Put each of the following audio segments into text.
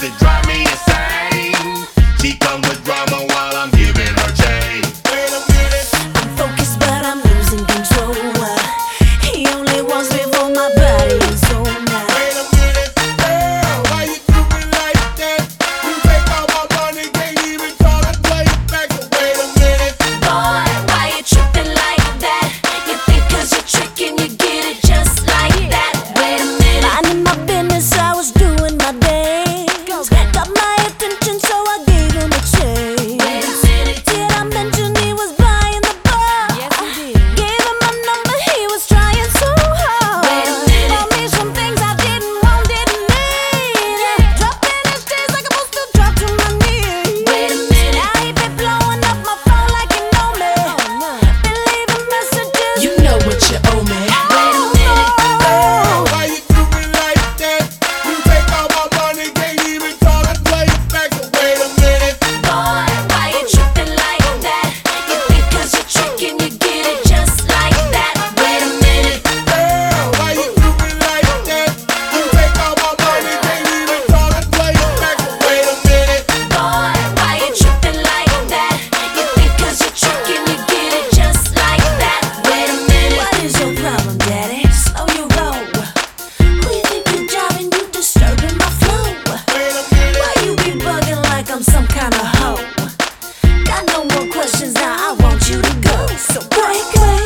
that drive me insane. She comes with drama while I'm giving her chain. Wait a minute. I'm focused but I'm losing control. He only wants me for my body and soul now. Wait a minute, girl, why you do me like that? You take all my money, can't even try to play it back. So wait a minute. Boy, why you tripping like that? You think 'cause you're tricking you get it just like that. Wait a minute. Minding my business, I was doing my dance. Got my attention, so I gave him a chance. Wait a minute. Did I mention he was buying the bar? Yes, he did. Gave him my number, he was trying so hard. Wait a minute. Bought me some things I didn't want, didn't need. Dropping his days like I'm supposed to drop to my knees. Wait a minute. Now he been blowing up my phone like you know me. Been leaving messages. You know what you owe me. Wait a minute. Girl, why you do me like that? You take all my money, can't even try to play it back. So wait a minute. Boy, why you tripping like that? You think 'cause you're tricking you get it just like that. Wait a minute. Girl, why you do me like that? You take all my money, can't even try to play it back. So wait a minute. Boy, why you tripping like that? You think 'cause you're tricking you get it just like that. Wait a minute. What is your problem, daddy? Slow your roll. Who you think you're driving? You disturbing my flow. Wait a minute. Why you be bugging like I'm some kind of hoe? Got no more questions now, I want you to go. So break away.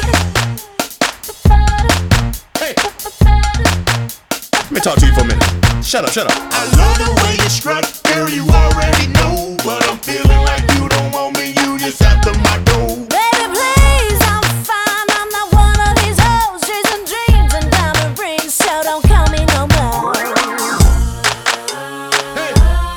Hey, let me talk to you for a minute. Shut up, shut up. I love the way you strut, girl, you already know. But I'm feeling like you don't want me, you just after my dough. Baby, please, I'm fine. I'm not one of these hoes chasing dreams and diamond rings, so don't call me no more. Hey.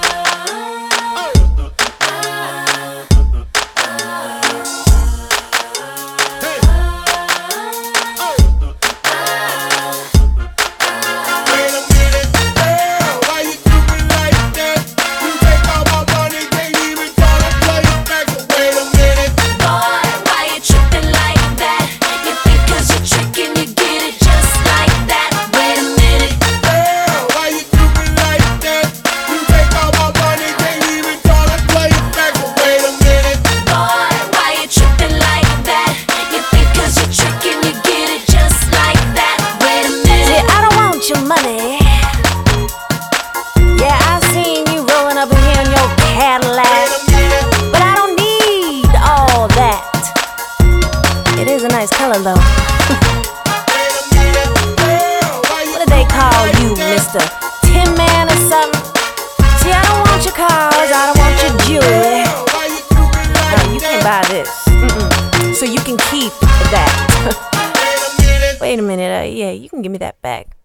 Wait a minute, girl, why you do me like that? You take all my money, can't even try to play it back. So wait a minute. Boy, why you tripping like that? You think 'cause you're tricking you get it just like that. Wait a minute. Girl, why you do me like that? You take all my money, can't even try to play it back. So wait a minute. Boy, why you tripping like that? You think 'cause you're tricking you get it just like that. Wait a minute. See, I don't want your money. Yeah, I seen you rolling up in here in your Cadillac. Wait a minute. But I don't need all that. It is a nice color though. Wait a minute, girl, why you What do they call you, Mr. Tin Man or something? See, I don't want your cars, I don't want your jewelry. Girl, why you do me like No, you can't buy this. So you can keep that. Wait a minute. Wait a minute, yeah, you can give me that back.